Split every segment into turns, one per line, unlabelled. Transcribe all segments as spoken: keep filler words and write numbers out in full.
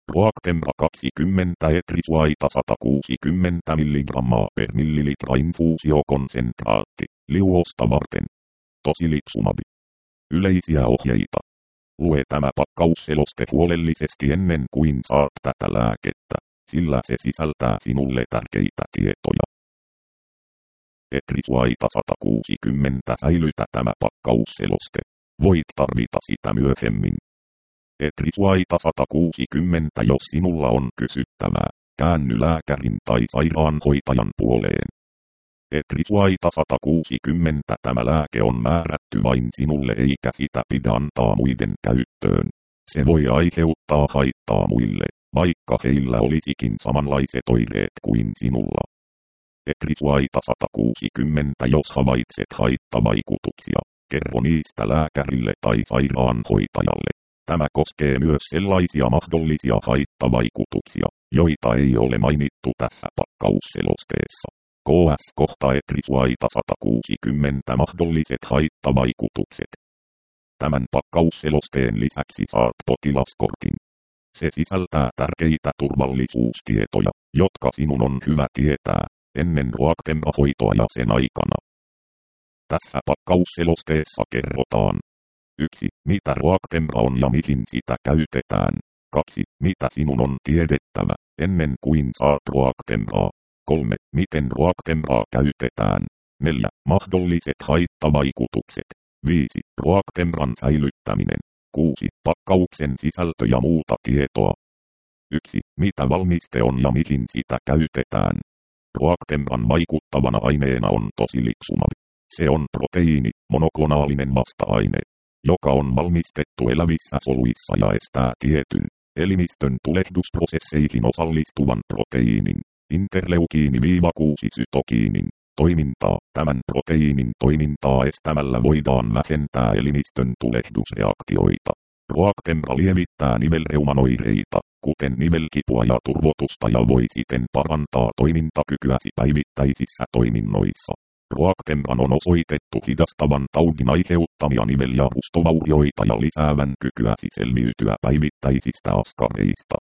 Roactemra kaksikymmentä etrisuaita sata kuusikymmentä milligrammaa per millilitra infuusiokonsentraatti, liuosta varten. Tocilizumab. Yleisiä ohjeita. Lue tämä pakkausseloste huolellisesti ennen kuin saat tätä lääkettä, sillä se sisältää sinulle tärkeitä tietoja. Etrisuaita sata kuusikymmentä säilytä tämä pakkausseloste. Voit tarvita sitä myöhemmin. Etrisuaita sata kuusikymmentä jos sinulla on kysyttävää, käänny lääkärin tai sairaanhoitajan puoleen. Etrisuaita sata kuusikymmentä tämä lääke on määrätty vain sinulle eikä sitä pidä antaa muiden käyttöön. Se voi aiheuttaa haittaa muille, vaikka heillä olisikin samanlaiset oireet kuin sinulla. Etrisuaita sata kuusikymmentä jos havaitset haittavaikutuksia, kerro niistä lääkärille tai sairaanhoitajalle. Tämä koskee myös sellaisia mahdollisia haittavaikutuksia, joita ei ole mainittu tässä pakkausselosteessa. K S kohta etrisuaita sata kuusikymmentä mahdolliset haittavaikutukset. Tämän pakkausselosteen lisäksi saat potilaskortin. Se sisältää tärkeitä turvallisuustietoja, jotka sinun on hyvä tietää ennen Roactemra-hoitoa ja sen aikana. Tässä pakkausselosteessa kerrotaan: yksi. Mitä Roactemra on ja mihin sitä käytetään. kaksi. Mitä sinun on tiedettävä ennen kuin saat Roactemraa. kolme. Miten Roactemraa käytetään. neljä. Mahdolliset haittavaikutukset. viisi. Roactemran säilyttäminen. kuusi. Pakkauksen sisältö ja muuta tietoa. yksi. Mitä valmiste on ja mihin sitä käytetään. Roactemran vaikuttavana aineena on tocilizumab. Se on proteiini, monoklonaalinen vasta-aine, joka on valmistettu elävissä soluissa ja estää tietyn elimistön tulehdusprosesseihin osallistuvan proteiinin, interleukiini kuusi sytokiinin, toimintaa. Tämän proteiinin toimintaa estämällä voidaan vähentää elimistön tulehdusreaktioita. Roactemra lievittää nivelreuman oireita, kuten nivelkipua ja turvotusta ja voi siten parantaa toimintakykyäsi päivittäisissä toiminnoissa. Roactemran on osoitettu hidastavan taudin aiheuttamia nivel- ja rustovaurioita ja lisäävän kykyäsi selviytyä päivittäisistä askareista.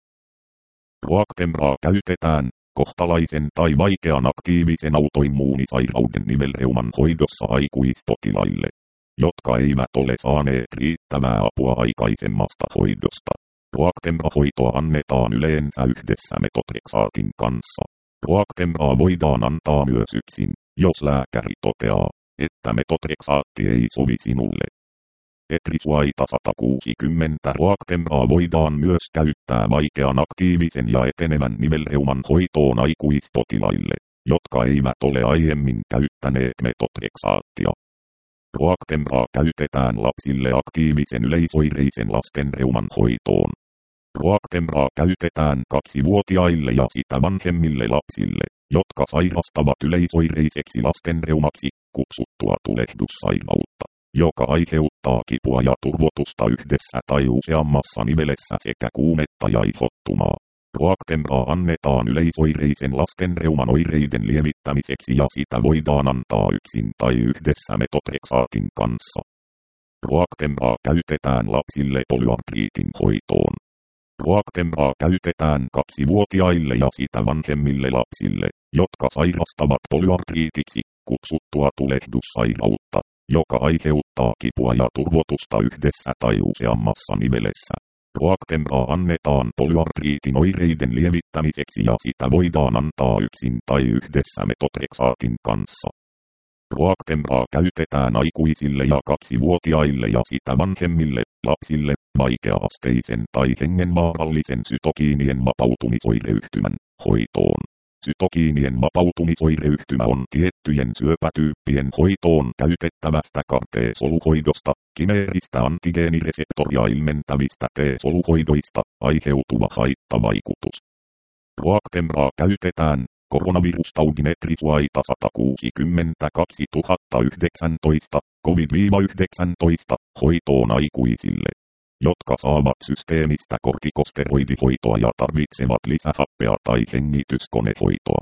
Roactemraa käytetään kohtalaisen tai vaikean aktiivisen autoimmuunisairauden nivelreuman hoidossa aikuispotilaille, jotka eivät ole saaneet riittävää apua aikaisemmasta hoidosta. Roactemra-hoitoa annetaan yleensä yhdessä metotrexaatin kanssa. Roactemraa voidaan antaa myös yksin, jos lääkäri toteaa, että metotrexaatti ei sovi sinulle. Etrisuaita sata kuusikymmentä Roactemraa voidaan myös käyttää vaikean aktiivisen ja etenevän nivelreuman hoitoon aikuispotilaille, jotka eivät ole aiemmin käyttäneet metotrexaattia. Roactemraa käytetään lapsille aktiivisen yleisoireisen lastenreuman hoitoon. Roactemraa käytetään kaksivuotiaille ja sitä vanhemmille lapsille, jotka sairastavat yleisoireiseksi lastenreumaksi kutsuttua tulehdussairautta, joka aiheuttaa kipua ja turvotusta yhdessä tai useammassa nivelessä sekä kuumetta ja ihottumaa. Roactemraa annetaan yleisoireisen lastenreuman oireiden lievittämiseksi ja sitä voidaan antaa yksin tai yhdessä metotrexaatin kanssa. Roactemraa käytetään lapsille polyartriitin hoitoon. Roactemraa käytetään kaksivuotiaille ja sitä vanhemmille lapsille, jotka sairastavat polyartriitiksi kutsuttua tulehdussairautta, joka aiheuttaa kipua ja turvotusta yhdessä tai useammassa nivelessä. Roactemraa annetaan polyartriitin oireiden lievittämiseksi ja sitä voidaan antaa yksin tai yhdessä metotrexaatin kanssa. Roactemraa käytetään aikuisille ja kaksivuotiaille ja sitä vanhemmille lapsille vaikea-asteisen tai hengenvaarallisen sytokiinien vapautumisoireyhtymän hoitoon. Sytokiinien vapautumisoireyhtymä on tiettyjen syöpätyyppien hoitoon käytettävästä C A R T-soluhoidosta, kimeeristä antigeenireseptoria ilmentävistä T-soluhoidoista aiheutuva haittavaikutus. Roactemraa käytetään koronavirustaudin etrisuaita sata kuusikymmentä kaksituhattayhdeksäntoista covid yhdeksäntoista hoitoon aikuisille, jotka saavat systeemistä kortikosteroidihoitoa ja tarvitsevat lisähappea tai hengityskonehoitoa.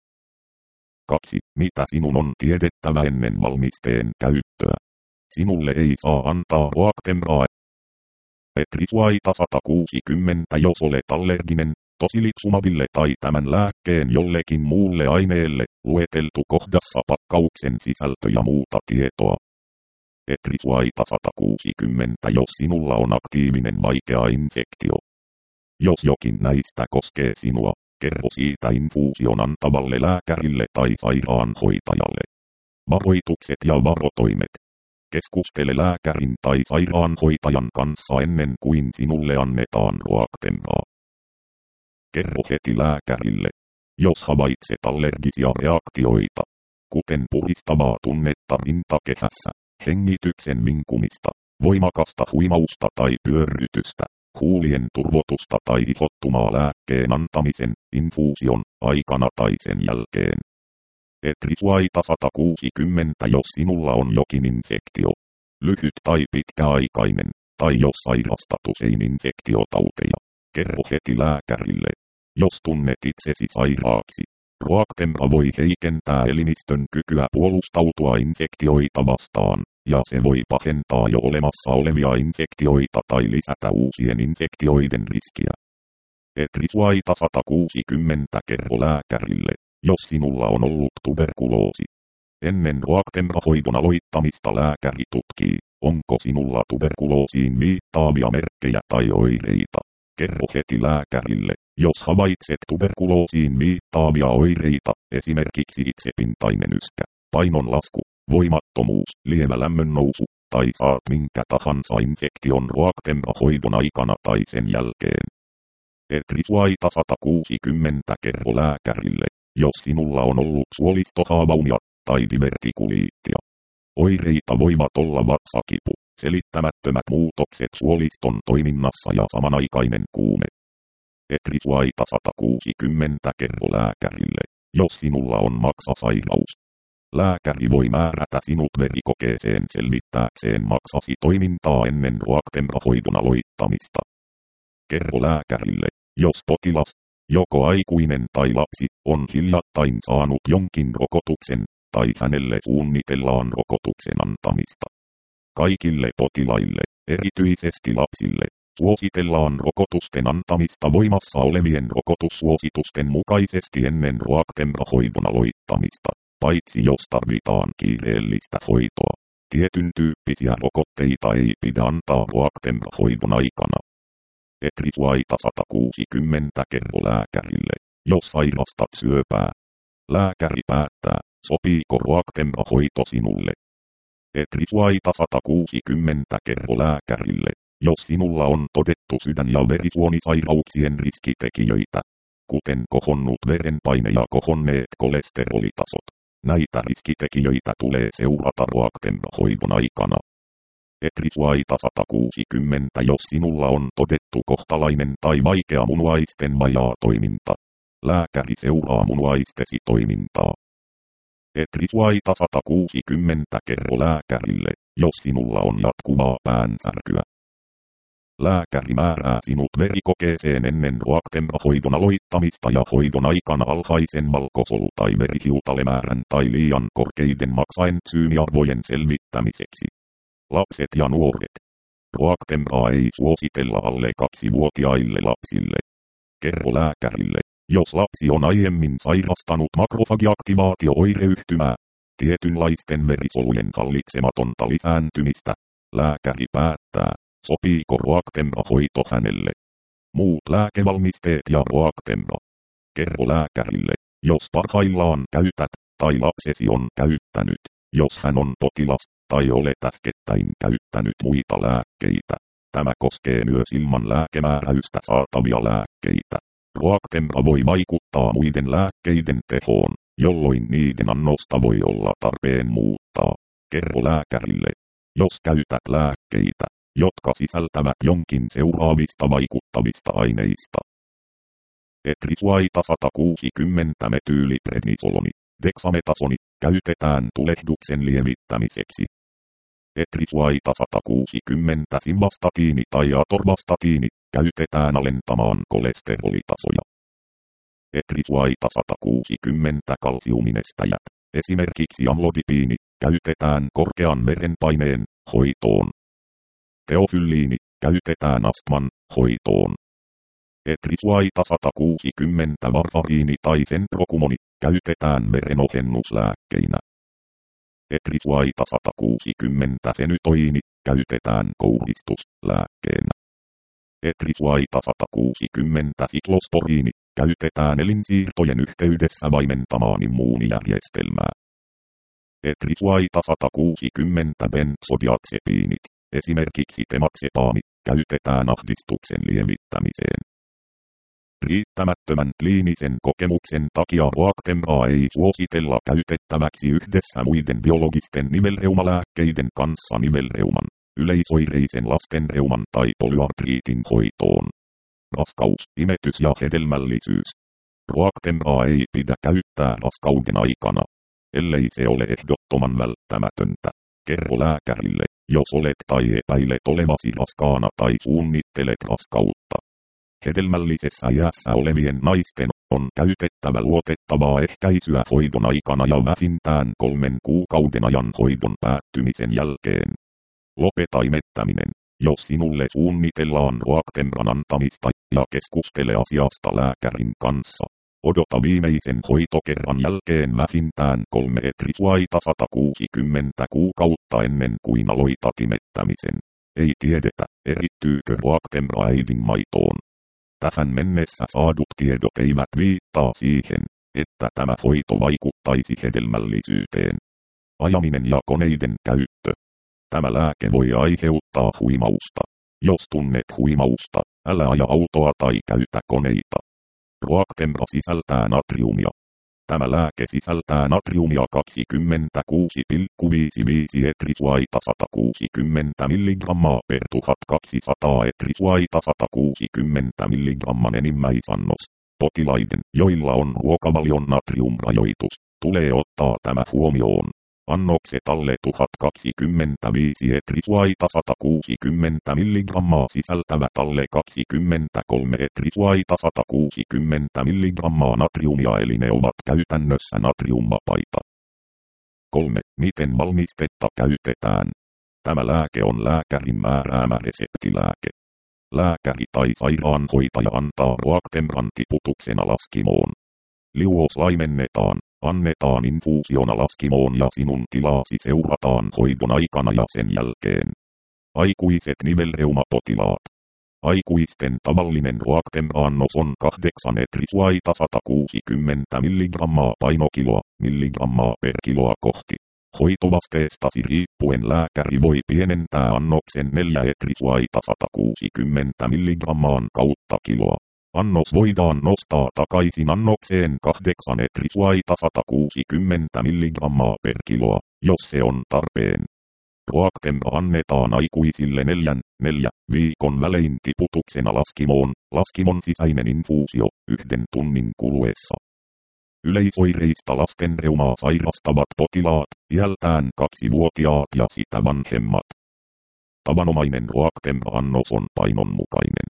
kaksi. Mitä sinun on tiedettävä ennen valmisteen käyttöä? Sinulle ei saa antaa Roactemraa Etrisuaita sata kuusikymmentä Jos olet allerginen, tosiliksumaaville tai tämän lääkkeen jollekin muulle aineelle, lueteltu kohdassa pakkauksen sisältö ja muuta tietoa. Etrisuaita sata kuusikymmentä Jos sinulla on aktiivinen vaikea infektio. Jos jokin näistä koskee sinua, kerro siitä infuusion antavalle lääkärille tai sairaanhoitajalle. Varoitukset ja varotoimet. Keskustele lääkärin tai sairaanhoitajan kanssa ennen kuin sinulle annetaan Roactemraa. Kerro heti lääkärille, jos havaitset allergisia reaktioita, kuten puristavaa tunnetta rintakehässä, hengityksen vinkumista, voimakasta huimausta tai pyörrytystä, huulien turvotusta tai ihottumaa lääkkeen antamisen, infuusion, aikana tai sen jälkeen. Etrisuaita sata kuusikymmentä Jos sinulla on jokin infektio, lyhyt tai pitkäaikainen, tai jos sairastat usein infektiotauteja, kerro heti lääkärille, jos tunnet itsesi sairaaksi. Roactemra voi heikentää elimistön kykyä puolustautua infektioita vastaan, ja se voi pahentaa jo olemassa olevia infektioita tai lisätä uusien infektioiden riskiä. Etrisuaita sata kuusikymmentä Kerro lääkärille, jos sinulla on ollut tuberkuloosi. Ennen Roactemra-hoidon aloittamista lääkäri tutkii, onko sinulla tuberkuloosiin viittaavia merkkejä tai oireita. Kerro heti lääkärille, jos havaitset tuberkuloosiin viittaavia oireita, esimerkiksi itsepintainen yskä, painonlasku, voimattomuus, lievä lämmönnousu, tai saat minkä tahansa infektion Roactemra-hoidon aikana tai sen jälkeen. Etrisuaita sata kuusikymmentä Kerro lääkärille, jos sinulla on ollut suolistohaavaunia tai divertikuliittia. Oireita voivat olla vatsakipu, selittämättömät muutokset suoliston toiminnassa ja samanaikainen kuume. Etrisuaita sata kuusikymmentä Kerro lääkärille, jos sinulla on maksasairaus. Lääkäri voi määrätä sinut verikokeeseen selvittääkseen maksasi toimintaa ennen Roactemra-hoidon aloittamista. Kerro lääkärille, jos potilas, joko aikuinen tai lapsi, on hiljattain saanut jonkin rokotuksen, tai hänelle suunnitellaan rokotuksen antamista. Kaikille potilaille, erityisesti lapsille, suositellaan rokotusten antamista voimassa olevien rokotussuositusten mukaisesti ennen Roactemra-hoidon aloittamista, paitsi jos tarvitaan kiireellistä hoitoa. Tietyn tyyppisiä rokotteita ei pidä antaa Roactemra-hoidon aikana. Etrisuaita sata kuusikymmentä Kerro lääkärille, jos sairastat syöpää. Lääkäri päättää, sopiiko Roactemra-hoito sinulle. Etrisuaita sata kuusikymmentä Kerro lääkärille, jos sinulla on todettu sydän- ja verisuonisairauksien riskitekijöitä, kuten kohonnut verenpaine ja kohonneet kolesterolitasot. Näitä riskitekijöitä tulee seurata Roactemra-hoidon aikana. Etrisuaita sata kuusikymmentä Jos sinulla on todettu kohtalainen tai vaikea munuaisten vajaatoiminta. Lääkäri seuraa munuaistesi toimintaa. Etrisuaita sata kuusikymmentä Kerro lääkärille, jos sinulla on jatkuvaa päänsärkyä. Lääkäri määrää sinut verikokeeseen ennen Roactemra-hoidon aloittamista ja hoidon aikana alhaisen valkosolu- tai verihiutalemäärän tai liian korkeiden maksaentsyymiarvojen selvittämiseksi. Lapset ja nuoret. Roactemraa ei suositella alle kaksivuotiaille lapsille. Kerro lääkärille, jos lapsi on aiemmin sairastanut makrofagiaktivaatio-oireyhtymää, tietynlaisten verisolujen hallitsematonta lisääntymistä, lääkäri päättää, sopiiko Roactemra-hoito hänelle. Muut lääkevalmisteet ja Roactemra. Kerro lääkärille, jos parhaillaan käytät, tai lapsesi on käyttänyt, jos hän on potilas, tai olet äskettäin käyttänyt muita lääkkeitä. Tämä koskee myös ilman lääkemääräystä saatavia lääkkeitä. Roactemra voi vaikuttaa muiden lääkkeiden tehoon, jolloin niiden annosta voi olla tarpeen muuttaa. Kerro lääkärille, jos käytät lääkkeitä, jotka sisältävät jonkin seuraavista vaikuttavista aineista. Etrisuaita sata kuusikymmentä Metyyliprednisoloni, deksametasoni, käytetään tulehduksen lievittämiseksi. Etrisuaita sata kuusikymmentä Simvastatiini tai atorvastatiini, käytetään alentamaan kolesterolitasoja. Etrisuaita sata kuusikymmentä Kalsiuminestäjät, esimerkiksi amlodipiini, käytetään korkean verenpaineen hoitoon. Teofylliini, käytetään astman hoitoon. Etrisuaita sata kuusikymmentä varfariini tai fenprokumoni käytetään verenohennuslääkkeinä. Etrisuaita sata kuusikymmentä fenytoiini käytetään kouristuslääkkeenä. Etrisuaita sata kuusikymmentä siklosporiini käytetään elinsiirtojen yhteydessä vaimentamaan immuunijärjestelmää. Etrisuaita sata kuusikymmentä benzodiazepiinit, esimerkiksi temaksepaami, käytetään ahdistuksen lievittämiseen. Riittämättömän kliinisen kokemuksen takia Roactembraa ei suositella käytettäväksi yhdessä muiden biologisten nivelreumalääkkeiden kanssa nivelreuman, yleisoireisen lastenreuman tai polyartriitin hoitoon. Raskaus, imetys ja hedelmällisyys. Roactembraa ei pidä käyttää raskauden aikana, ellei se ole ehdottoman välttämätöntä. Kerro lääkärille, jos olet tai epäilet olevasi raskaana tai suunnittelet raskautta. Hedelmällisessä iässä olevien naisten on käytettävä luotettavaa ehkäisyä hoidon aikana ja vähintään kolmen kuukauden ajan hoidon päättymisen jälkeen. Lopeta imettäminen, jos sinulle suunnitellaan Roactembran antamista, ja keskustele asiasta lääkärin kanssa. Odota viimeisen hoitokerran jälkeen vähintään kolme etrisuaita sata kuusikymmentä kuukautta ennen kuin aloitat imettämisen. Ei tiedetä, erittyykö Roactembra äidin maitoon. Tähän mennessä saadut tiedot eivät viittaa siihen, että tämä hoito vaikuttaisi hedelmällisyyteen. Ajaminen ja koneiden käyttö. Tämä lääke voi aiheuttaa huimausta. Jos tunnet huimausta, älä aja autoa tai käytä koneita. Roactembra sisältää natriumia. Tämä lääke sisältää natriumia kaksikymmentäkuusi pilkku viisikymmentäviisi etrisuaita sata kuusikymmentä milligrammaa per tuhatkaksisataa etrisuaita sata kuusikymmentä milligramman enimmäisannos. Potilaiden, joilla on ruokavalion natriumrajoitus, tulee ottaa tämä huomioon. Annokset alle tuhatkaksikymmentäviisi etrisuaita sata kuusikymmentä milligrammaa sisältävät alle kaksikymmentäkolme etrisuaita sata kuusikymmentä milligrammaa natriumia, eli ne ovat käytännössä natriumvapaita. kolme. Miten valmistetta käytetään? Tämä lääke on lääkärin määräämä reseptilääke. Lääkäri tai sairaanhoitaja antaa Roactembran tiputuksena laskimoon. Liuos laimennetaan. Annetaan infuusiona laskimoon ja sinun tilaasi seurataan hoidon aikana ja sen jälkeen. Aikuiset nivelreumapotilaat. Aikuisten tavallinen Roactembra-annos on kahdeksan etrisuaita sata kuusikymmentä milligrammaa painokiloa, milligrammaa per kiloa kohti. Hoitovasteestasi riippuen lääkäri voi pienentää annoksen neljä etrisuaita sata kuusikymmentä milligrammaan kautta kiloa. Annos voidaan nostaa takaisin annokseen kahdeksan etrisuaita sata kuusikymmentä milligrammaa per kiloa, jos se on tarpeen. Roactembra annetaan aikuisille neljän, neljä viikon välein tiputuksena laskimoon, laskimon sisäinen infuusio, yhden tunnin kuluessa. Yleisoireista lastenreumaa sairastavat potilaat, iältään kaksivuotiaat ja sitä vanhemmat. Tavanomainen Roactembra-annos on painonmukainen.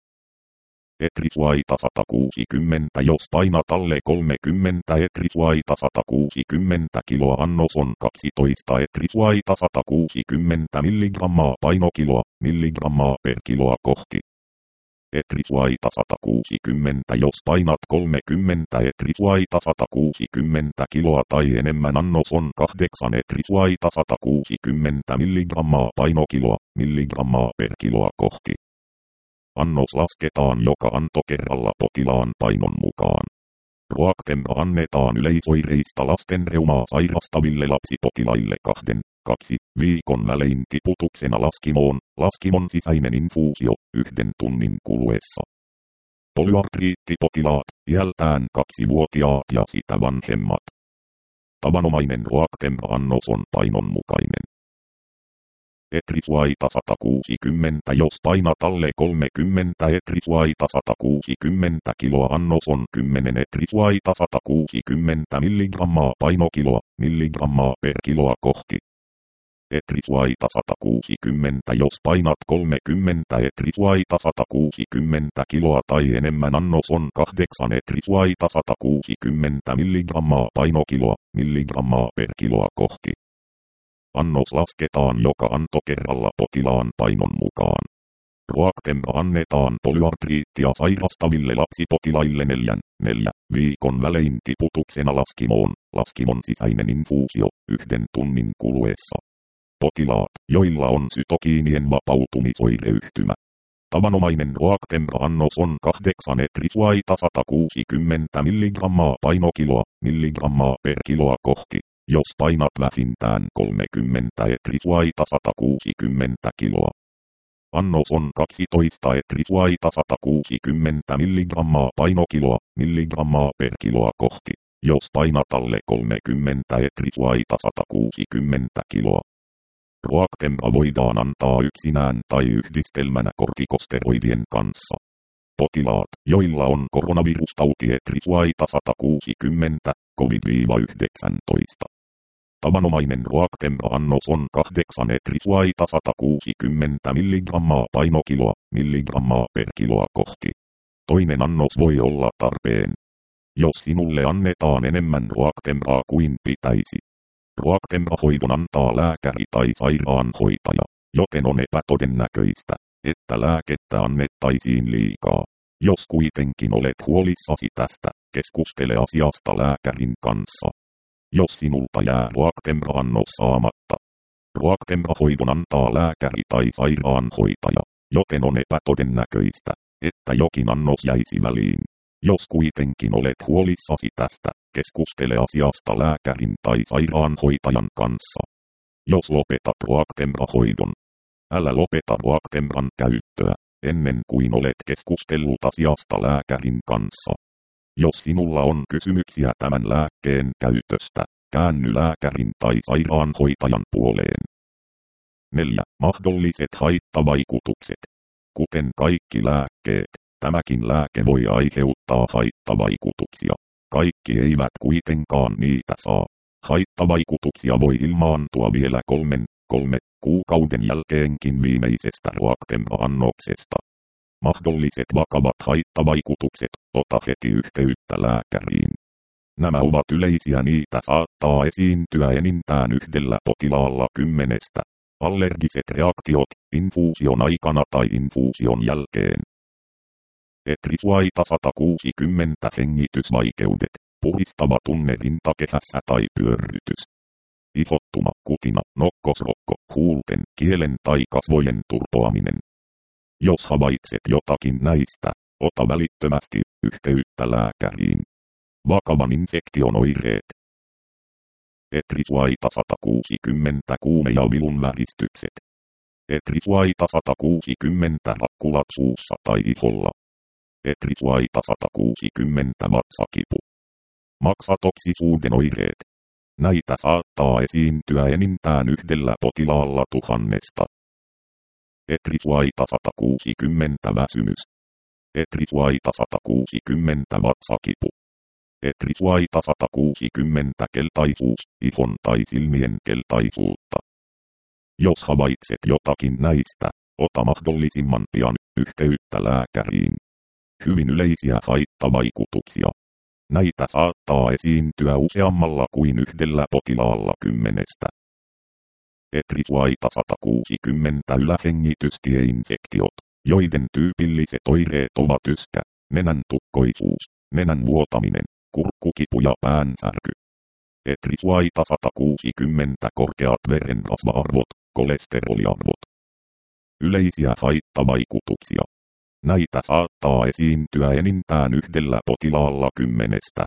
Etrisuaita sata kuusikymmentä, jos painat alle kolmekymmentä etrisuaita sata kuusikymmentä kiloa, annos on kaksitoista etrisuaita sata kuusikymmentä milligrammaa painokiloa, milligrammaa per kiloa kohti. Etrisuaita sata kuusikymmentä, jos painat kolmekymmentä etrisuaita sata kuusikymmentä kiloa tai enemmän, annos on kahdeksan etrisuaita sata kuusikymmentä milligrammaa painokiloa, milligrammaa per kiloa kohti. Annos lasketaan joka antokerralla potilaan painon mukaan. Roactembra annetaan yleisoireista lastenreumaa sairastaville lapsipotilaille kahden, kaksi viikon välein tiputuksena laskimoon, laskimon sisäinen infuusio, yhden tunnin kuluessa. Polyartriittipotilaat, iältään kaksivuotiaat ja sitä vanhemmat. Tavanomainen Roactembra-annos on painonmukainen. Etrisuaita sata kuusikymmentä, jos painat alle kolmekymmentä etrisuaita sata kuusikymmentä kiloa, annos on kymmenen etrisuaita sata kuusikymmentä milligrammaa painokiloa, milligrammaa per kiloa kohti. Etrisuaita sata kuusikymmentä, jos painat kolmekymmentä etrisuaita sata kuusikymmentä kiloa tai enemmän, annos on kahdeksan etrisuaita sata kuusikymmentä milligrammaa painokiloa, milligrammaa per kiloa kohti. Annos lasketaan joka antokerralla potilaan painon mukaan. Roactemra annetaan polyartriittia sairastaville lapsipotilaille neljän, neljä viikon välein tiputuksena laskimoon, laskimon sisäinen infuusio, yhden tunnin kuluessa. Potilaat, joilla on sytokiinien vapautumisoireyhtymä. Tavanomainen Roactemra-annos on kahdeksan etrisuaita sata kuusikymmentä milligrammaa painokiloa, milligrammaa per kiloa kohti, jos painat vähintään kolmekymmentä etrisuaita sata kuusikymmentä kiloa. Annos on kaksitoista etrisuaita sata kuusikymmentä milligrammaa painokiloa, milligrammaa per kiloa kohti, jos painat alle kolmekymmentä etrisuaita sata kuusikymmentä kiloa. Roactemra voidaan antaa yksinään tai yhdistelmänä kortikosteroidien kanssa. Potilaat, joilla on koronavirustauti etrisuaita sata kuusikymmentä, covid yhdeksäntoista. Tavanomainen Roactemra-annos on kahdeksan etrisuaita sata kuusikymmentä milligrammaa painokiloa, milligrammaa per kiloa kohti. Toinen annos voi olla tarpeen, jos sinulle annetaan enemmän Roactemraa kuin pitäisi. Roactemra-hoidon antaa lääkäri tai sairaanhoitaja, joten on epätodennäköistä, että lääkettä annettaisiin liikaa. Jos kuitenkin olet huolissasi tästä, keskustele asiasta lääkärin kanssa. Jos sinulta jää Roactemra-annos saamatta, Roactemra-hoidon antaa lääkäri tai sairaanhoitaja, joten on epätodennäköistä, että jokin annos jäisi väliin. Jos kuitenkin olet huolissasi tästä, keskustele asiasta lääkärin tai sairaanhoitajan kanssa. Jos lopetat Roactemra-hoidon, älä lopeta Roactemran käyttöä, ennen kuin olet keskustellut asiasta lääkärin kanssa. Jos sinulla on kysymyksiä tämän lääkkeen käytöstä, käänny lääkärin tai sairaanhoitajan puoleen. neljä Mahdolliset haittavaikutukset. Kuten kaikki lääkkeet, tämäkin lääke voi aiheuttaa haittavaikutuksia. Kaikki eivät kuitenkaan niitä saa. Haittavaikutuksia voi ilmaantua vielä kolmen, kolme kuukauden jälkeenkin viimeisestä Roactemra-annoksesta. Mahdolliset vakavat haittavaikutukset, ota heti yhteyttä lääkäriin. Nämä ovat yleisiä, niitä saattaa esiintyä enintään yhdellä potilaalla kymmenestä. Allergiset reaktiot, infuusion aikana tai infuusion jälkeen. Etrisuaita sata kuusikymmentä hengitysvaikeudet, puhistava tunne rintakehässä tai pyörrytys. Ihottuma, kutina, nokkosrokko, huulten, kielen tai kasvojen turpoaminen. Jos havaitset jotakin näistä, ota välittömästi yhteyttä lääkäriin. Vakavan infektion oireet. Etrisuaita sata kuusikymmentä kuume ja vilun väristykset. Etrisuaita sata kuusikymmentä rakkulat suussa tai iholla. Etrisuaita sata kuusikymmentä vatsakipu. Maksatoksisuuden oireet. Näitä saattaa esiintyä enintään yhdellä potilaalla tuhannesta. Etrisuaita sata kuusikymmentä väsymys. Etrisuaita sata kuusikymmentä vatsakipu. Etrisuaita sata kuusikymmentä keltaisuus, ihon tai silmien keltaisuutta. Jos havaitset jotakin näistä, ota mahdollisimman pian yhteyttä lääkäriin. Hyvin yleisiä haittavaikutuksia. Näitä saattaa esiintyä useammalla kuin yhdellä potilaalla kymmenestä. Etrisuaita sata kuusikymmentä ylähengitystieinfektiot, joiden tyypilliset oireet ovat yskä, nenän tukkoisuus, nenän vuotaminen, kurkkukipu ja päänsärky. Etrisuaita sata kuusikymmentä korkeat verenrasva-arvot, kolesteroliarvot. Yleisiä haittavaikutuksia. Näitä saattaa esiintyä enintään yhdellä potilaalla kymmenestä.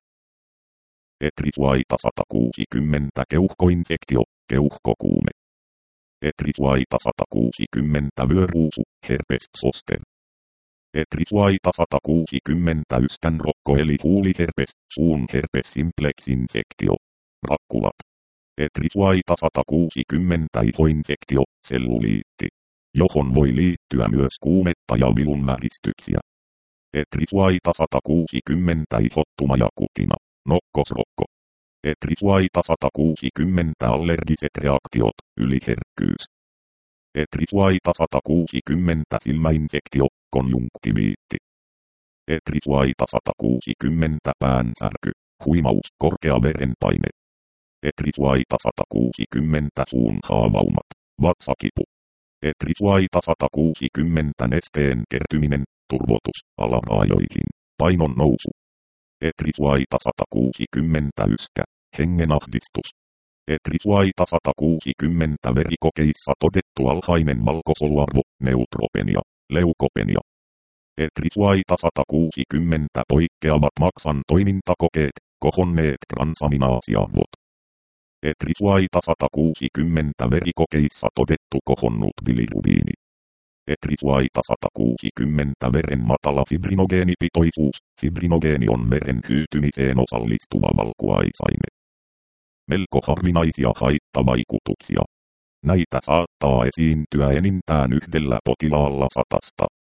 Etrisuaita sata kuusikymmentä keuhkoinfektio, keuhkokuume. Etrisuaita sata kuusikymmentä vyöruusu, herpes zoster. Etrisuaita sata kuusikymmentä yskänrokko eli huuliherpes, suun herpes simplex infektio, rakkulat. Etrisuaita sata kuusikymmentä ihoinfektio, selluliitti, johon voi liittyä myös kuumetta ja vilun väristyksiä. Etrisuaita sata kuusikymmentä ihottuma ja kutina, nokkosrokko. Etrisuaita sata kuusikymmentä allergiset reaktiot, yliherkkyys. Etrisuaita sata kuusikymmentä silmäinfektio, konjunktiviitti. Etrisuaita sata kuusikymmentä päänsärky, huimaus, korkea verenpaine. Etrisuaita sata kuusikymmentä suun haavaumat, vatsakipu. Etrisuaita sata kuusikymmentä nesteen kertyminen, turvotus, alarajoihin, painon nousu. Etrisuaita sata kuusikymmentä yskä, hengenahdistus. Etrisuaita sata kuusikymmentä verikokeissa todettu alhainen valkosoluarvo, neutropenia, leukopenia. Etrisuaita sata kuusikymmentä poikkeavat maksan toimintakokeet, kohonneet transaminaasiarvot. Etrisuaita sata kuusikymmentä verikokeissa todettu kohonnut bilirubiini. Etrisuaita sata kuusikymmentä veren matala fibrinogeenipitoisuus, fibrinogeeni on veren hyytymiseen osallistuva valkuaisaine. Melko harvinaisia haittavaikutuksia. Näitä saattaa esiintyä enintään yhdellä potilaalla satasta.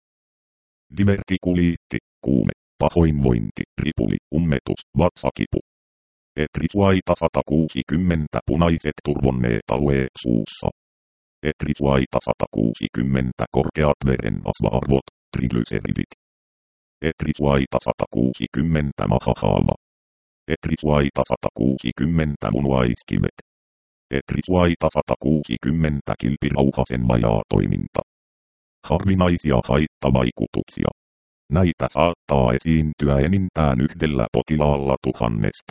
Divertikuliitti, kuume, pahoinvointi, ripuli, ummetus, vatsakipu. Etrisuaita sata kuusikymmentä punaiset turvonneet alueet suussa. Etrisuaita sata kuusikymmentä korkeat veren asva-arvot, triglyceridit. Etrisuaita sata kuusikymmentä mahahaava. Etrisuaita sata kuusikymmentä munuaiskivet. Etrisuaita sata kuusikymmentä kilpirauhasen vajaa toiminta. Harvinaisia haittavaikutuksia. Näitä saattaa esiintyä enintään yhdellä potilaalla tuhannesta.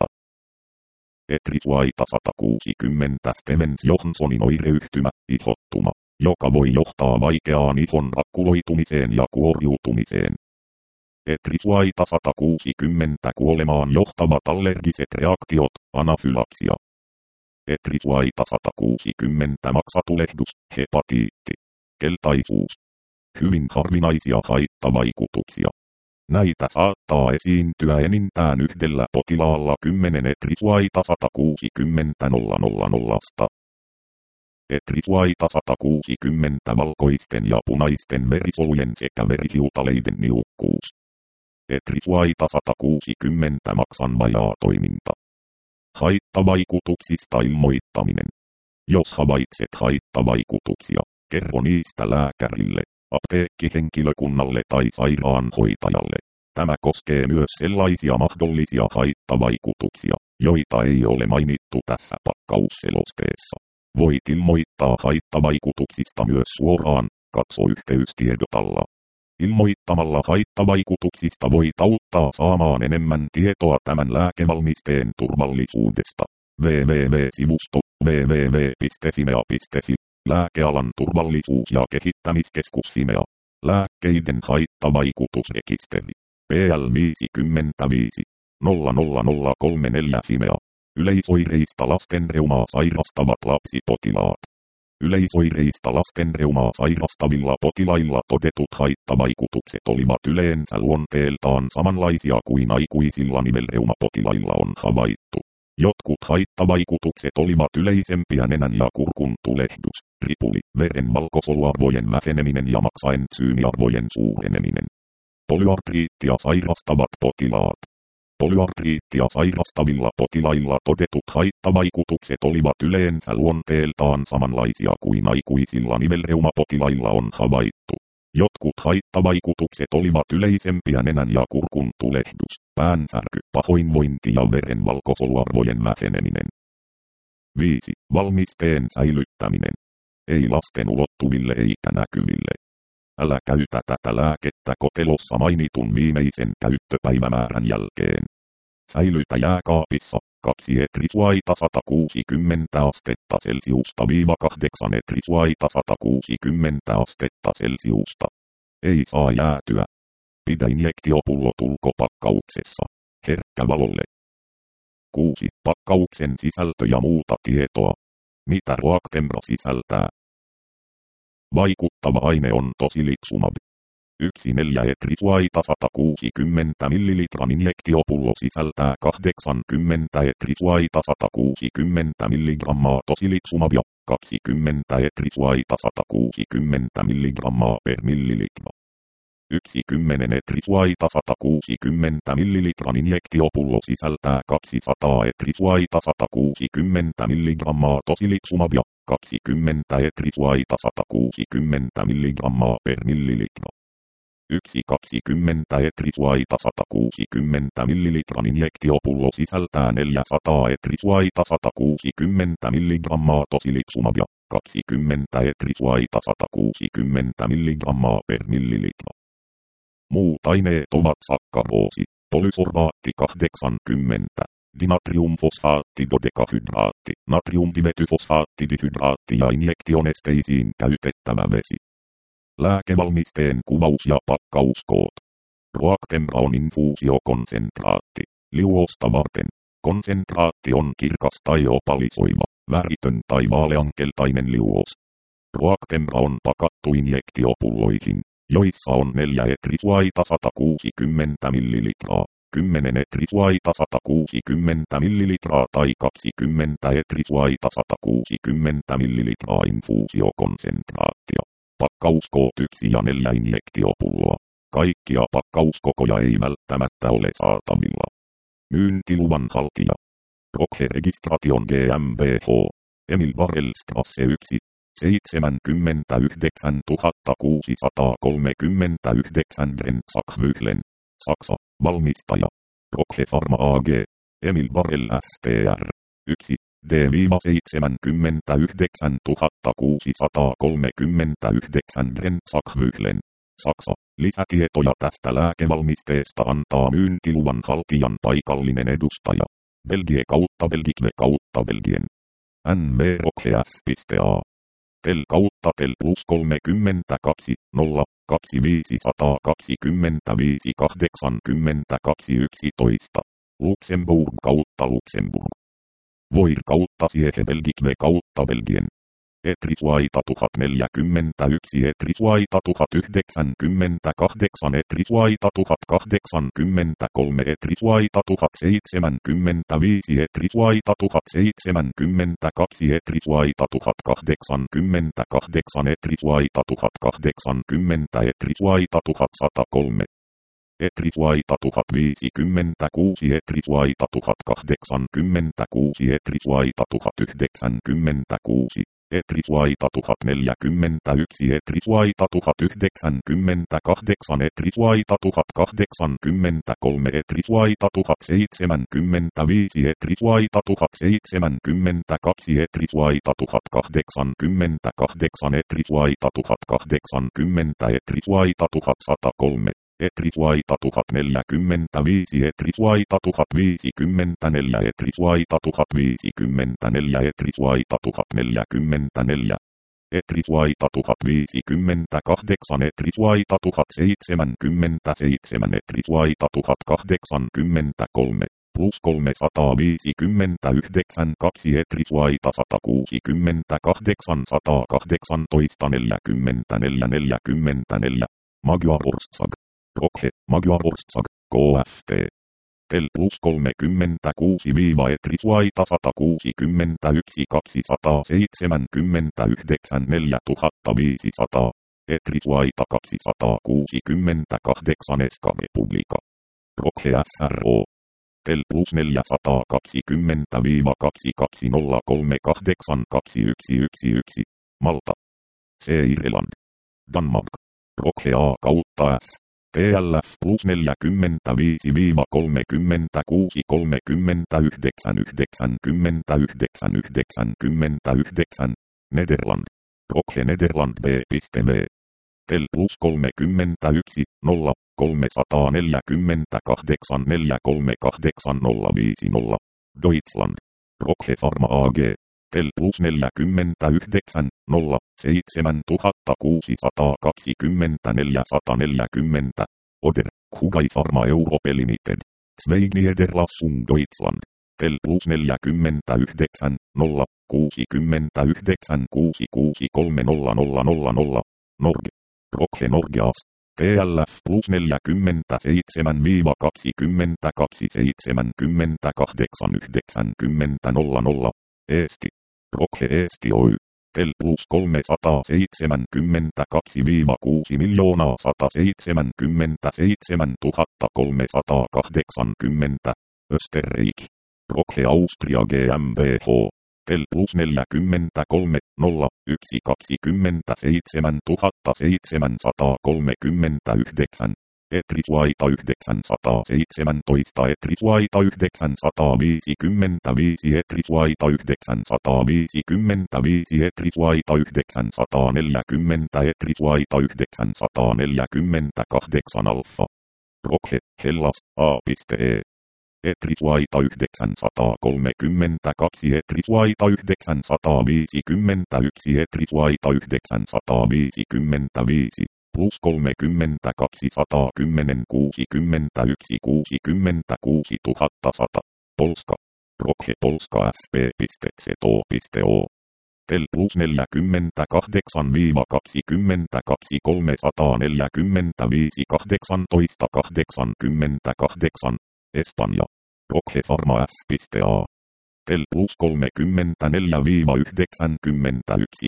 Etrisuaita sata kuusikymmentä Stevens-Johnsonin oireyhtymä, ihottuma, joka voi johtaa vaikeaan ihon rakkuloitumiseen ja kuoriutumiseen. Etrisuaita sata kuusikymmentä kuolemaan johtavat allergiset reaktiot, anafylaksia. Etrisuaita sata kuusikymmentä maksatulehdus, hepatiitti, keltaisuus. Hyvin harvinaisia haittavaikutuksia. Näitä saattaa esiintyä enintään yhdellä potilaalla kymmenen etrisuaita sata kuusikymmentä nolla nolla nolla. Etrisuaita sata kuusikymmentä valkoisten ja punaisten verisolujen sekä verihiutaleiden niukkuus. Etrisuaita sata kuusikymmentä maksan vajaa toiminta. Haittavaikutuksista ilmoittaminen. Jos havaitset haittavaikutuksia, kerro niistä lääkärille, apteekkihenkilökunnalle tai sairaanhoitajalle. Tämä koskee myös sellaisia mahdollisia haittavaikutuksia, joita ei ole mainittu tässä pakkausselosteessa. Voit ilmoittaa haittavaikutuksista myös suoraan, katso yhteystiedotalla. Ilmoittamalla haittavaikutuksista voit auttaa saamaan enemmän tietoa tämän lääkevalmisteen turvallisuudesta. www-sivusto www piste fimea piste fi Lääkealan turvallisuus- ja kehittämiskeskus Fimea. Lääkkeiden haittavaikutusrekisteri. P L viisikymmentäviisi nolla nolla nolla kolmekymmentäneljä Fimea. Yleisoireista lastenreumaa sairastavat lapsipotilaat. Yleisoireista lastenreumaa sairastavilla potilailla todetut haittavaikutukset olivat yleensä luonteeltaan samanlaisia kuin aikuisilla nivelreumapotilailla on havaittu. Jotkut haittavaikutukset olivat yleisempiä nenän ja kurkun tulehdus, ripuli, veren valkosoluarvojen väheneminen ja maksaentsyymiarvojen suureneminen. Polyartriittia sairastavat potilaat. Polyartriittia sairastavilla potilailla todetut haittavaikutukset olivat yleensä luonteeltaan samanlaisia kuin aikuisilla nivelreumapotilailla on havaittu. Jotkut haittavaikutukset olivat yleisempiä nenän ja kurkun tulehdus, päänsärky, pahoinvointi ja veren valkosoluarvojen väheneminen. viisi. Valmisteen säilyttäminen. Ei lasten ulottuville eikä näkyville. Älä käytä tätä lääkettä kotelossa mainitun viimeisen käyttöpäivämäärän jälkeen. Säilytä jääkaapissa kaksi etrisuaita sata kuusikymmentä astetta Celsiusta viiva kahdeksan etrisuaita sata kuusikymmentä astetta Celsiusta. Ei saa jäätyä. Pidä injektiopullot ulkopakkauksessa. Herkkä valolle. kuusi. Pakkauksen sisältö ja muuta tietoa. Mitä Roactemra sisältää? Vaikuttava aine on tocilizumab. yksi neljä etrisuaita sata kuusikymmentä millilitran injektiopullo sisältää kahdeksankymmentä etrisuaita sata kuusikymmentä milligrammaa tocilizumabia, kaksikymmentä etrisuaita sata kuusikymmentä milligrammaa per millilitra. yksi kymmenen etrisuaita sata kuusikymmentä millilitran injektiopullo sisältää kaksisataa etrisuaita sata kuusikymmentä milligrammaa tocilizumabia, kaksikymmentä etrisuaita sata kuusikymmentä milligrammaa per millilitra. yksi kaksikymmentä etrisuaita sata kuusikymmentä millilitran injektiopullo sisältää neljäsataa etrisuaita sata kuusikymmentä milligrammaa tocilizumabia, kaksikymmentä etrisuaita sata kuusikymmentä milligrammaa per millilitra. Muut aineet ovat sakkaroosi, polysorbaatti kahdeksankymmentä, dinatriumfosfaatti dodekahydraatti, natriumdimetyfosfaatti dihydraatti ja injektionesteisiin käytettävä vesi. Lääkevalmisteen kuvaus ja pakkauskoot. Roactembra on infuusiokonsentraatti. Liuosta varten. Konsentraatti on kirkas tai opalisoiva, väritön tai vaaleankeltainen liuos. Roactembra on pakattu injektiopulloihin, joissa on neljä etrisuaita sata kuusikymmentä millilitraa, kymmenen etrisuaita sata kuusikymmentä millilitraa tai kaksikymmentä etrisuaita sata kuusikymmentä millilitraa infuusiokonsentraattia. Pakkauskoot yksi ja neljä injektiopulloa. Kaikkia pakkauskokoja ei välttämättä ole saatavilla. Myyntiluvan haltija. Roche Registration GmbH. Emil Barrelstrasse yksi. seitsemänkymmentäyhdeksän tuhatta kuusisataakolmekymmentäyhdeksän Brentsack-Vyhlen. Saksa. Valmistaja. Roche Pharma A G. Emil Barrel S T R. yksi. D seitsemänkymmentäyhdeksän tuhatta kuusisataakolmekymmentäyhdeksän Brentsack-Vyhlen. Saksa. Lisätietoja tästä lääkevalmisteesta antaa myyntiluvan haltijan paikallinen edustaja. Belgie kautta Belgique kautta Belgien. N V Roche.a. Tel kautta Tel plus kolmekymmentäkaksi nolla kaksikymmentäviisi kaksikymmentäviisi kahdeksankymmentäkaksi yksitoista. Luxemburg kautta Luxemburg. Voir kautta Siege Belgique kautta Belgien. Etrisuaita tuhat neljäkymmentäyksi Etrisuaita tuhat yhdeksänkymmentäkahdeksan Etrisuaita tuhat kahdeksankymmentäkolme Etrisuaita tuhat seitsemänkymmentäviisi Etrisuaita tuhat seitsemänkymmentäkaksi Etrisuaita tuhat kahdeksankymmentäkahdeksan Etrisuaita tuhat kahdeksankymmentä Etrisuaita tuhat sata kolme Etrisuaita tuhat viisikymmentäkuusi Etrisuaita tuhat kahdeksankymmentäkuusi Etrisuaita tuhat yhdeksänkymmentäkuusi Etrisuaita tuhat neljäkymmentäyksi Etrisuaita tuhat yhdeksänkymmentäkahdeksan Etrisuaita tuhat kahdeksankymmentäkolme Etrisuaita tuhat seitsemänkymmentäviisi Etrisuaita tuhat seitsemänkymmentäkaksi Etrisuaita tuhat kahdeksankymmentäkahdeksan Etrisuaita tuhat kahdeksankymmentä Etrisuaita tuhat sata kolme Etrisuaita tuhat neljäkymmentäviisi Etrisuaita tuhat viisikymmentäneljä Etrisuaita tuhat viisikymmentäneljä Etrisuaita tuhat neljäkymmentäneljä Etrisuaita tuhat viisikymmentäkahdeksan Etrisuaita tuhat seitsemänkymmentäseitsemän Etrisuaita tuhat kahdeksankymmentäkolme plus kolmesataaviisikymmentäyhdeksän kaksi Etrisuaita sata kuusikymmentäkahdeksan sata kahdeksantoista neljäkymmentäneljä neljäkymmentäneljä Magyarország. Roche, Magyarország, K F T. Tel plus kolmekymmentäkuusi Etrisuaita sata kuusikymmentäyksi kaksisataaseitsemänkymmentäyhdeksän neljätuhatta viisisataa. Etrisuaita kaksisataakuusikymmentäkahdeksan Eska Republika. Roche S R O. Tel plus neljäsataakaksikymmentä kaksikymmentäkolme kaksi yksi yksi yksi. Malta. C. Irland. Danmark. Roche A kautta S. T L F plus neljäkymmentäviisi kolmekymmentäkuusi kolmekymmentäyhdeksän yhdeksänkymmentäyhdeksän yhdeksänkymmentäyhdeksän. Nederland. Roche Nederland B V. Tel plus kolmekymmentäyksi nolla kolmesataaneljäkymmentäkahdeksan neljäsataakolmekymmentäkahdeksan nolla viisikymmentä. Deutschland. Roche Pharma A G. Tel plus neljäkymmentäyhdeksän nolla seitsemän tuhatta kuusisataakaksikymmentäneljä sata neljäkymmentä. Oder, Hugai Pharma Europe Limited. Zweig Niederlassung Deutschland. Tel plus neljäkymmentäyhdeksän nolla kuusikymmentäyhdeksän kuusikymmentäkuusi nolla nolla nolla nolla. Norge. Roche Norgeas. T L F plus neljäkymmentäseitsemän kaksikymmentäkaksi seitsemänkymmentäkahdeksan yhdeksänkymmentä nolla nolla. Eesti. Roche Eesti Oy. Tel plus kolmesataaseitsemänkymmentäkaksi kuusi miljoonaa sata seitsemänkymmentäseitsemän tuhatta kolmesataakahdeksankymmentä. Österreich. Roche Austria GmbH. Tel plus neljäkymmentäkolme nolla yksi kaksikymmentäseitsemän tuhatta seitsemänsataakolmekymmentäyhdeksän. Etrisvaita yhdeksänsataaseitsemäntoista, Etrisvaita yhdeksänsataaviisikymmentäviisi, Etrisvaita yhdeksänsataaviisikymmentäviisi, Etrisvaita yhdeksänsataaneljäkymmentä, Etrisvaita yhdeksänsataaneljäkymmentäkahdeksan alfa. Rokhe, Hellas, A.E. Etrisvaita yhdeksänsataakolmekymmentäkaksi, Etrisvaita yhdeksänsataaviisikymmentäyksi, Etrisvaita yhdeksänsataaviisikymmentäviisi, plus kolmekymmentäkaksi, sata kymmenen, kuusikymmentäyksi, kuusikymmentäkuusi tuhatta sata. Polska. Rokhe Polska S P piste Z O piste O. Tel plus neljäkymmentäkahdeksan, kaksikymmentäkaksi, kolmesataaneljäkymmentäviisi, kahdeksantoista, kahdeksankymmentäkahdeksan. Espanja. Rokhe Pharma S piste A. Tel plus kolmekymmentäneljä, yhdeksänkymmentäyksi,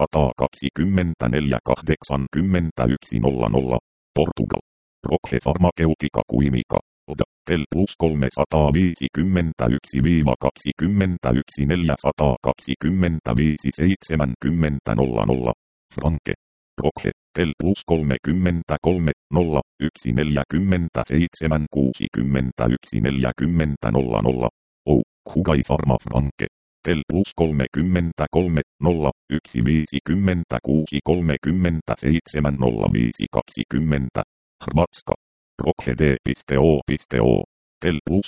kolmesataakaksikymmentäneljä, kahdeksankymmentäyksi, nolla nolla. Portugal. Rokhe Pharmaceutica Quimica. Oda. Tel plus kolmesataaviisikymmentäyksi, kaksikymmentäyksi, neljäsataakaksikymmentäviisi, seitsemänkymmentä, nolla nolla. Franke. Rokhe. Tel plus kolmekymmentäkolme, nolla yksi, neljäkymmentäseitsemän, kuusikymmentäyksi, neljäkymmentä, nolla nolla. Ou, Hugai Pharma Franke. Tel plus kolmekymmentäkolme, nolla yksi, viisikymmentäkuusi, kolmekymmentäseitsemän, nolla viisi, kaksikymmentä. Hrvatska. Rokhe D piste O piste O. Tel plus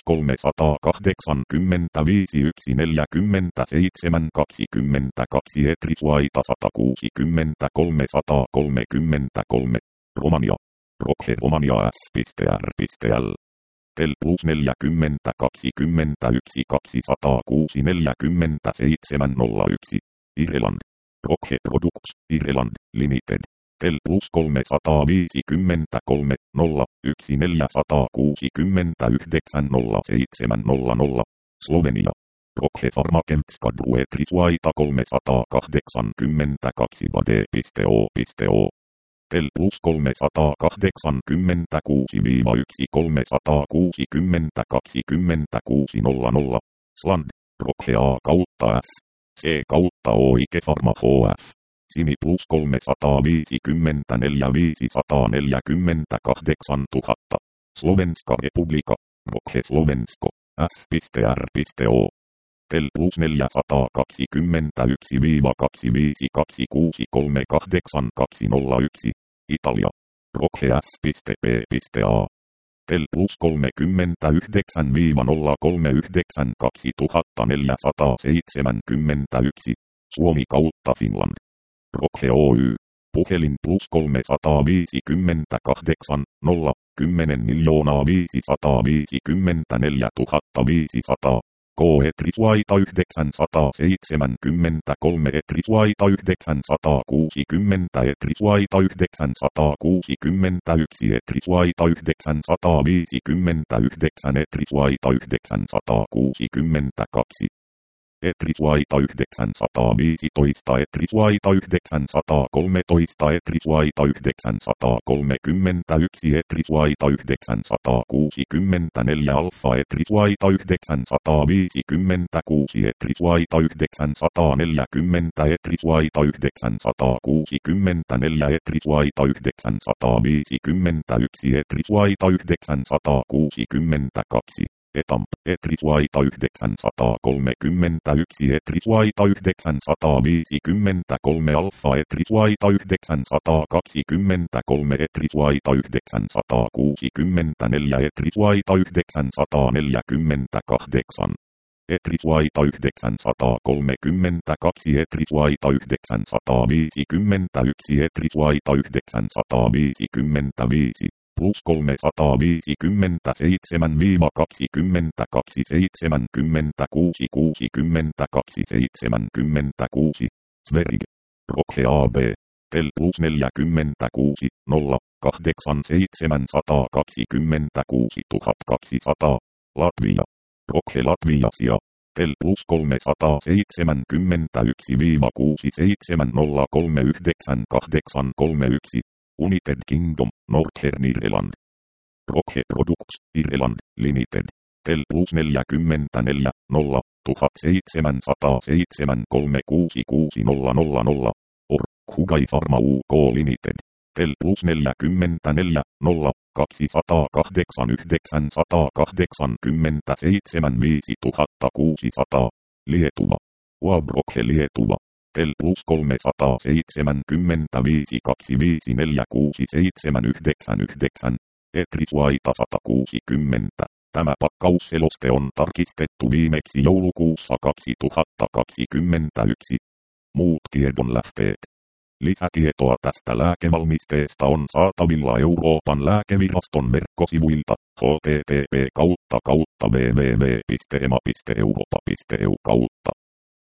kolmesataakahdeksankymmentäviisi, yksi, neljäkymmentäseitsemän, kaksikymmentäkaksi, Etrisvaita sata kuusikymmentäkolme, sata kolmekymmentäkolme. Romania. Rokhe Romania S piste R piste L. Tel plus neljäkymmentäkaksi, kymmentäyksi, kaksisataakuusi, neljäkymmentäseitsemän, nolla yksi. Irland. Rokhe Products, Ireland, Limited. Tel plus kolmesataaviisikymmentäkolme, nolla yksi, neljäsataakuusikymmentäyhdeksän, nolla seitsemän, nolla nolla. Slovenia. Rokhe Pharmaceutica Etrisvaita kolmesataakahdeksankymmentäkaksi, vade piste O piste O. Tel plus kolmesataakahdeksankymmentäkuusi, yksi, kolmesataakuusikymmentäkaksi, kaksikymmentäkuusi, nolla nolla. Sland. Rokhe A kautta S. C kautta Oike Pharma H F. Simi plus kolmesataaviisikymmentäneljä, viisisataaneljäkymmentäkahdeksan tuhatta. Slovenska Republika. Rokhe Slovensko. S piste R piste O. Tel plus neljäsataakaksikymmentäyksi, kaksikymmentäviisi, kuusikymmentäkuusi, kahdeksankymmentäkaksi, nolla yksi. Italia. Rokhe S piste P piste A. Tel plus kolmekymmentäyhdeksän, nolla kolmekymmentäyhdeksän, kaksituhattaneljäsataaseitsemänkymmentäyksi. Suomi kautta Finland. Rokhe Oy. Puhelin plus kolmesataaviisikymmentäkahdeksan, nolla kymmenen miljoonaa viisisataaviisikymmentäneljä tuhatta viisisataa. K Etrisvaita yhdeksänsataaseitsemänkymmentäkolme, Etrisvaita yhdeksänsataakuusikymmentä, Etrisvaita yhdeksänsataakuusikymmentäyksi, Etrisvaita yhdeksänsataaviisikymmentäyhdeksän, Etrisvaita yhdeksänsataakuusikymmentäkaksi. Etrisvaita yhdeksänsataaviisitoista, Etrisvaita yhdeksänsataakolmetoista, Etrisvaita yhdeksänsataakolmekymmentäyksi, Etrisvaita yhdeksänsataakuusikymmentäneljä alfa, Etrisvaita yhdeksänsataaviisikymmentäkuusi, Etrisvaita yhdeksänsataaneljäkymmentä, Etrisvaita yhdeksänsataakuusikymmentäneljä, Etrisvaita yhdeksänsataaviisikymmentäyksi, Etrisvaita yhdeksänsataakuusikymmentäkaksi. Etamp, Etrisvaita yhdeksänsataakolmekymmentäyksi, Etrisvaita yhdeksänsataaviisikymmentäkolme alfa, Etrisvaita yhdeksänsataakaksikymmentäkolme, Etrisvaita yhdeksänsataakuusikymmentäneljä, Etrisvaita yhdeksänsataaneljäkymmentäkahdeksan. Etrisvaita yhdeksänsataakolmekymmentäkaksi, Etrisvaita yhdeksänsataaviisikymmentäyksi, Etrisvaita yhdeksänsataaviisikymmentäviisi. Plus kolmesataaviisikymmentäseitsemän, kaksikymmentäkaksi, seitsemänkymmentäkuusi, kuusikymmentäkaksi, seitsemänkymmentäkuusi. Sverige. Rokhe A B. Tel plus neljäkymmentäkuusi, nolla kahdeksan, seitsemänsataakaksikymmentäkuusi tuhatta kaksisataa. Latvia. Rokhe Latviasia. Tel plus kolmesataaseitsemänkymmentäyksi, kuusi seitsemän nolla kolme yhdeksän kahdeksan kolme yksi. United Kingdom, Northern Ireland. Rokhe Products, Ireland, Limited. Tel plus neljäkymmentäneljä, nolla tuhatseitsemänsataaseitsemän kolme kuusi kuusi nolla nolla nolla. Or, Hugai Pharma U K Limited. Tel plus neljäkymmentäneljä, nolla, kaksisataakahdeksan yhdeksänsataa viisituhattakuusisataa. Lietuva. Uabrokhe Lietuva. Tel plus kolmesataaseitsemänkymmentäviisi kaksikymmentäneljä kuusikymmentäseitsemän Etrisvaita sata kuusikymmentä. Tämä pakkausseloste on tarkistettu viimeksi joulukuussa kaksituhattakaksikymmentäyksi. Muut tiedonlähteet. Lisätietoa tästä lääkevalmisteesta on saatavilla Euroopan lääkeviraston verkkosivuilta http kautta kautta www piste ema piste europa piste e u kautta.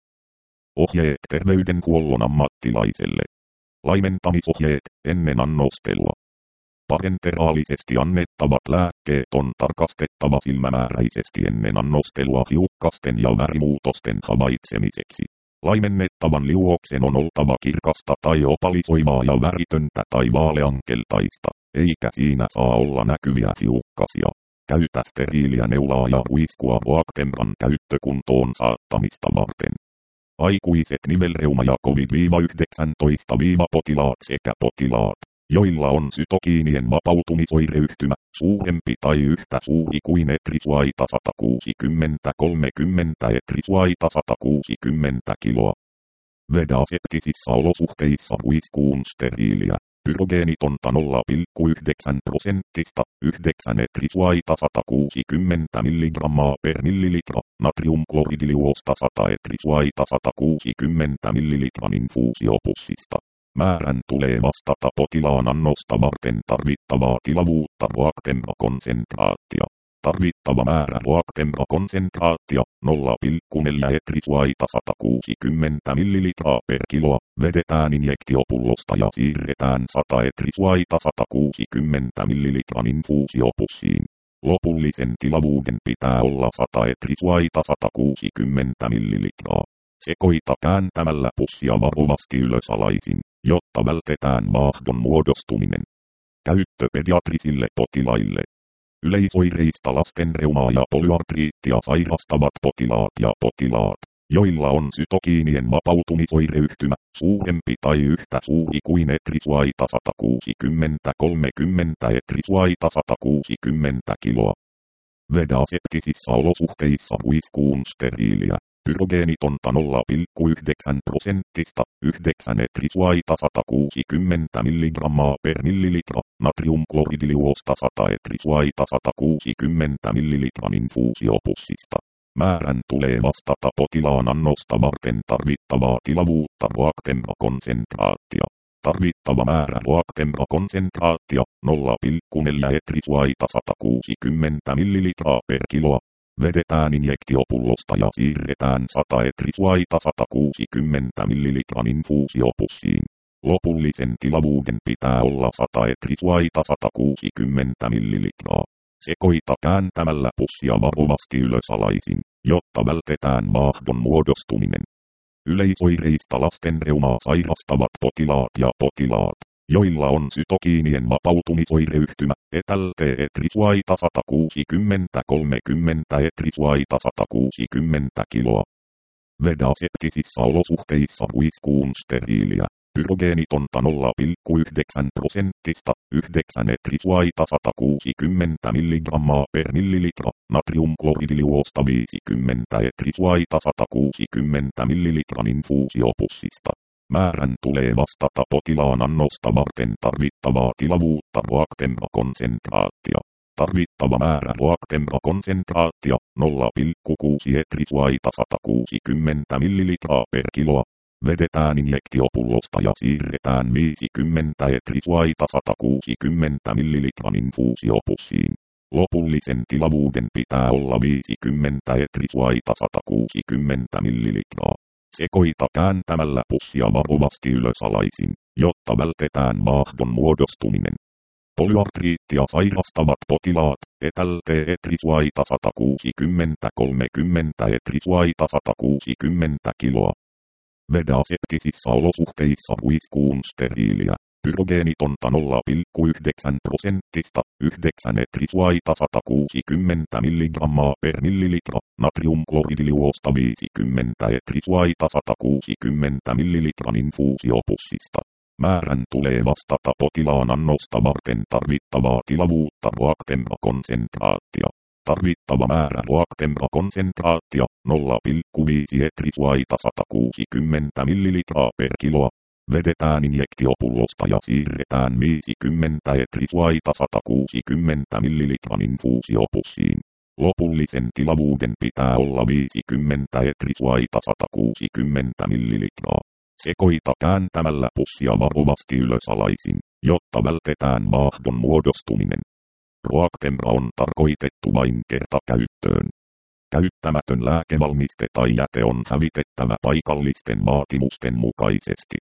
Ohjeet terveydenhuollon ammattilaiselle. Laimentamisohjeet ennen annostelua. Parenteraalisesti annettavat lääkkeet on tarkastettava silmämääräisesti ennen annostelua hiukkasten ja värimuutosten havaitsemiseksi. Laimennettavan liuoksen on oltava kirkasta tai opalisoivaa ja väritöntä tai vaaleankeltaista, eikä siinä saa olla näkyviä hiukkasia. Käytä steriiliä neulaa ja ruiskua Roactembran käyttökuntoon saattamista varten. Aikuiset nivelreuma- ja covid yhdeksäntoista potilaat sekä potilaat, joilla on sytokiinien vapautumisoireyhtymä, suurempi tai yhtä suuri kuin Etrisvaita sata kuusikymmentä kolmekymmentä Etrisvaita sata kuusikymmentä kiloa. Vedä aseptisissä olosuhteissa ruiskuun steriiliä, pyrogeenitonta nolla pilkku yhdeksän prosenttista, yhdeksän Etrisvaita sata kuusikymmentä milligrammaa per millilitra, natriumkloridiliuosta sata Etrisvaita sata kuusikymmentä millilitran infuusiopussista. Määrän tulee vastata potilaan annosta varten tarvittavaa tilavuutta Roactembra-konsentraattia. Tarvittava määrä Roactembra-konsentraattia nolla pilkku neljä Etrisvaita sata kuusikymmentä millilitraa per kiloa. Vedetään injektiopullosta ja siirretään sata Etrisvaita sata kuusikymmentä millilitran infuusiopussiin. Lopullisen tilavuuden pitää olla sata Etrisvaita sata kuusikymmentä millilitraa. Sekoita kääntämällä pussia varovasti ylösalaisin, jotta vältetään vaahdon muodostuminen. Käyttö pediatrisille potilaille. Yleisoireista lasten reumaa ja polyartriittia sairastavat potilaat ja potilaat, joilla on sytokiinien vapautumisoireyhtymä, suurempi tai yhtä suuri kuin Etrisvaita sata kuusikymmentä kolmekymmentä Etrisvaita sata kuusikymmentä kiloa. Vedä aseptisissä olosuhteissa ruiskuun steriiliä. Pyrogeenitonta nolla pilkku yhdeksän prosenttista, yhdeksän Etrisvaita sata kuusikymmentä milligrammaa per millilitra, natriumkloridiliuosta sata Etrisvaita sata kuusikymmentä millilitran infuusiopussista. Määrän tulee vastata potilaan annosta varten tarvittavaa tilavuutta Roactembra-konsentraattia. Tarvittava määrä Roactembra-konsentraattia nolla pilkku neljä Etrisvaita sata kuusikymmentä millilitraa per kiloa. Vedetään injektiopullosta ja siirretään sata Etrisvaita sata kuusikymmentä millilitran infuusiopussiin. Lopullisen tilavuuden pitää olla sata Etrisvaita sata kuusikymmentä millilitraa. Sekoita kääntämällä pussia varovasti ylösalaisin, jotta vältetään vaahdon muodostuminen. Yleisoireista lasten reumaa sairastavat potilaat ja potilaat, joilla on sytokiinien vapautumisoireyhtymä, etälte Etrisvaita sata kuusikymmentä kolmekymmentä Etrisvaita sata kuusikymmentä kiloa. Vedä aseptisissä olosuhteissa ruiskuun steriiliä. Pyrogeenitonta nolla pilkku yhdeksän prosenttista, yhdeksän Etrisvaita sata kuusikymmentä milligrammaa per millilitra, natriumkloridiliuosta viisikymmentä Etrisvaita sata kuusikymmentä millilitran infuusiopussista. Määrän tulee vastata potilaan annosta varten tarvittavaa tilavuutta Roactembra-konsentraattia. Tarvittava määrä Roactembra-konsentraattia nolla pilkku kuusi Etrisvaita sata kuusikymmentä millilitraa per kiloa. Vedetään injektiopullosta ja siirretään viisikymmentä Etrisvaita sata kuusikymmentä millilitran infuusiopussiin. Lopullisen tilavuuden pitää olla viisikymmentä Etrisvaita sata kuusikymmentä millilitraa. Sekoita kääntämällä pussia varovasti ylösalaisin, jotta vältetään vaahdon muodostuminen. Polyartriittia sairastavat potilaat, etälte Etrisvaita sata kuusikymmentä kolmekymmentä Etrisvaita sata kuusikymmentä kiloa. Vedä aseptisissä olosuhteissa ruiskuun steriiliä. Pyrogeenitonta nolla pilkku yhdeksän prosenttista, yhdeksän Etrisvaita sata kuusikymmentä milligrammaa per millilitra, natriumkloridiliuosta viisikymmentä Etrisvaita sata kuusikymmentä millilitran infuusiopussista. Määrän tulee vastata potilaan annosta varten tarvittavaa tilavuutta Roactemra-konsentraattia. Tarvittava määrä Roactemra-konsentraattia nolla pilkku viisi etrisuaita sata kuusikymmentä millilitraa per kiloa. Vedetään injektiopullosta ja siirretään viisikymmentä etrisuaita sata kuusikymmentä millilitran infuusiopussiin. Lopullisen tilavuuden pitää olla viisikymmentä etrisuaita sata kuusikymmentä millilitraa. Sekoita kääntämällä pussia varovasti ylösalaisin, jotta vältetään vaahdon muodostuminen. Roactemra on tarkoitettu vain kertakäyttöön. Käyttämätön lääkevalmiste tai jäte on hävitettävä paikallisten vaatimusten mukaisesti.